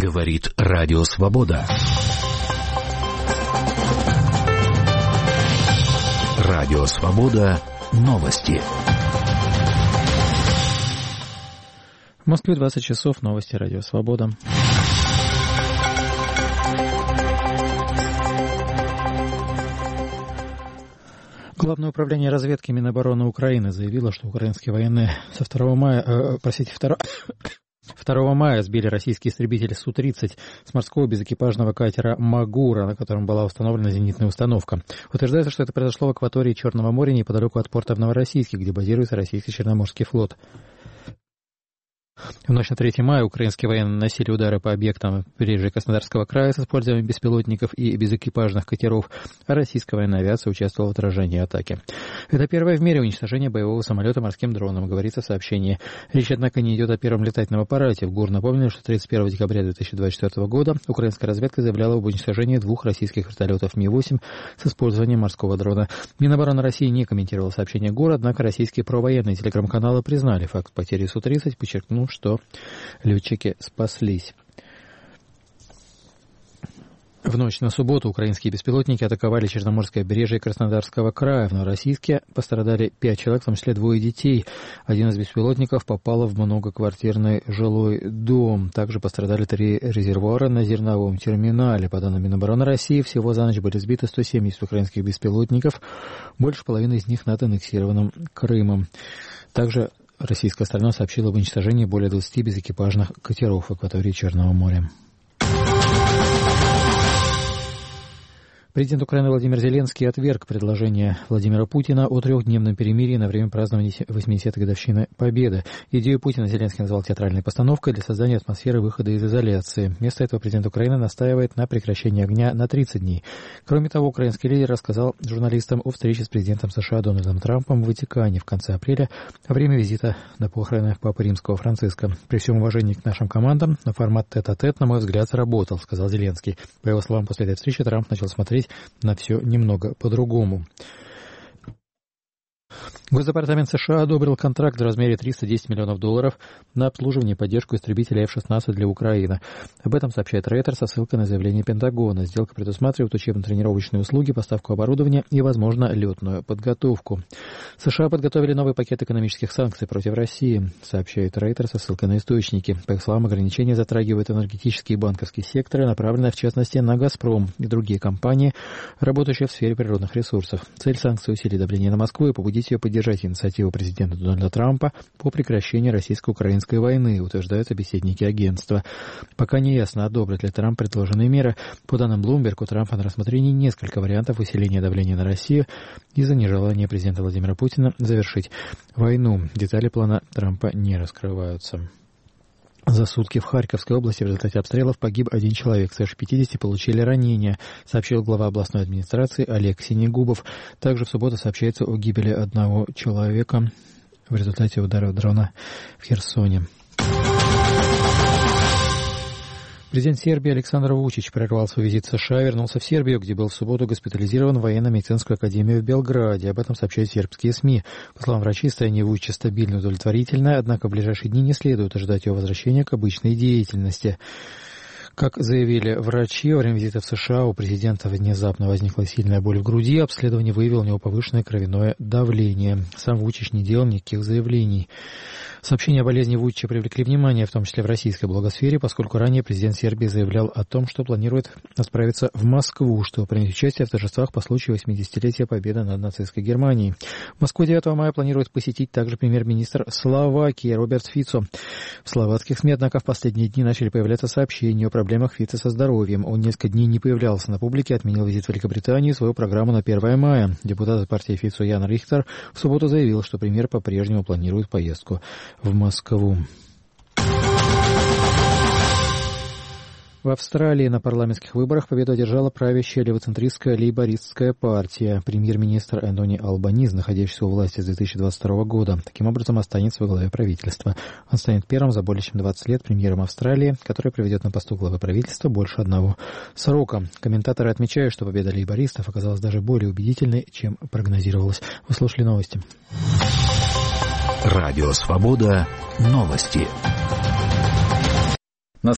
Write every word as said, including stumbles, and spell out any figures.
Говорит Радио Свобода. Радио Свобода. Новости. В Москве двадцать часов. Новости Радио Свобода. Главное управление разведки Минобороны Украины заявило, что украинские военные со второго мая, э, простите, второго мая сбили российский истребитель Су тридцать с морского безэкипажного катера «Магура», на котором была установлена зенитная установка. Утверждается, что это произошло в акватории Черного моря неподалеку от порта в Новороссийске, где базируется российский Черноморский флот. В ночь на третье мая украинские военные наносили удары по объектам побережья Краснодарского края с использованием беспилотников и безэкипажных катеров, а российская военная авиация участвовала в отражении атаки. Это первое в мире уничтожение боевого самолета морским дроном, говорится в сообщении. Речь, однако, не идет о первом летательном аппарате. В ГУР напомнили, что тридцать первого декабря две тысячи двадцать четвёртого года украинская разведка заявляла об уничтожении двух российских вертолетов Ми восемь с использованием морского дрона. Минобороны России не комментировала сообщение ГУР, однако российские провоенные телеграм-каналы признали факт потери Су тридцать, подчеркнув, что летчики спаслись. В ночь на субботу украинские беспилотники атаковали Черноморское побережье Краснодарского края. В Новороссийске пострадали пять человек, в том числе двое детей. Один из беспилотников попал в многоквартирный жилой дом. Также пострадали три резервуара на зерновом терминале. По данным Минобороны России, всего за ночь были сбиты сто семьдесят украинских беспилотников. Больше половины из них над аннексированным Крымом. Также российская сторона сообщила об уничтожении более двадцати безэкипажных катеров в акватории Черного моря. Президент Украины Владимир Зеленский отверг предложение Владимира Путина о трехдневном перемирии на время празднования восьмидесятой годовщины Победы. Идею Путина Зеленский назвал театральной постановкой для создания атмосферы выхода из изоляции. Вместо этого президент Украины настаивает на прекращении огня на тридцать дней. Кроме того, украинский лидер рассказал журналистам о встрече с президентом США Дональдом Трампом в Ватикане в конце апреля во время визита на похороны Папы Римского Франциска. При всем уважении к нашим командам, на формат тет-а-тет, на мой взгляд, сработал, сказал Зеленский. По его словам, после этой встречи Трамп начал смотреть на все немного по-другому. Госдепартамент США одобрил контракт в размере триста десять миллионов долларов на обслуживание и поддержку истребителя эф шестнадцать для Украины. Об этом сообщает Рейтер со ссылкой на заявление Пентагона. Сделка предусматривает учебно-тренировочные услуги, поставку оборудования и, возможно, летную подготовку. США подготовили новый пакет экономических санкций против России, сообщает Рейтер со ссылкой на источники. По их словам, ограничения затрагивают энергетические и банковские секторы, направленные в частности на «Газпром» и другие компании, работающие в сфере природных ресурсов. Цель санкций — усилить давление на Москву и побудить ее поддержать инициативу президента Дональда Трампа по прекращению российско-украинской войны, утверждают собеседники агентства. Пока не ясно, одобрит ли Трамп предложенные меры. По данным Bloomberg, у Трампа на рассмотрении несколько вариантов усиления давления на Россию из-за нежелания президента Владимира Путина завершить войну. Детали плана Трампа не раскрываются. За сутки в Харьковской области в результате обстрелов погиб один человек. Свыше пятидесяти получили ранения, сообщил глава областной администрации Олег Синегубов. Также в субботу сообщается о гибели одного человека в результате удара дрона в Херсоне. Президент Сербии Александр Вучич прервал свой визит в США и вернулся в Сербию, где был в субботу госпитализирован в военно-медицинскую академию в Белграде. Об этом сообщают сербские СМИ. По словам врачей, состояние Вучича стабильно и удовлетворительное, однако в ближайшие дни не следует ожидать его возвращения к обычной деятельности. Как заявили врачи, во время визита в США у президента внезапно возникла сильная боль в груди, обследование выявило у него повышенное кровяное давление. Сам Вучич не делал никаких заявлений. Сообщения о болезни Вучича привлекли внимание, в том числе в российской блогосфере, поскольку ранее президент Сербии заявлял о том, что планирует отправиться в Москву, чтобы принять участие в торжествах по случаю восьмидесятилетия победы над нацистской Германией. Москву девятого мая планирует посетить также премьер-министр Словакии Роберт Фицо. В словацких СМИ, однако, в последние дни начали появляться сообщения о проблемах Фицо со здоровьем. Он несколько дней не появлялся на публике, отменил визит в Великобританию и свою программу на первое мая. Депутат партии Фицо Ян Рихтер в субботу заявил, что премьер по-прежнему планирует поездку в Москву. В Австралии на парламентских выборах победу одержала правящая левоцентристская лейбористская партия. Премьер-министр Энтони Албаниз, находящийся у власти с две тысячи двадцать второго года, таким образом останется во главе правительства. Он станет первым за более чем двадцать лет премьером Австралии, который проведет на посту главы правительства больше одного срока. Комментаторы отмечают, что победа лейбористов оказалась даже более убедительной, чем прогнозировалось. Вы слушали новости. Радио Свобода. Новости.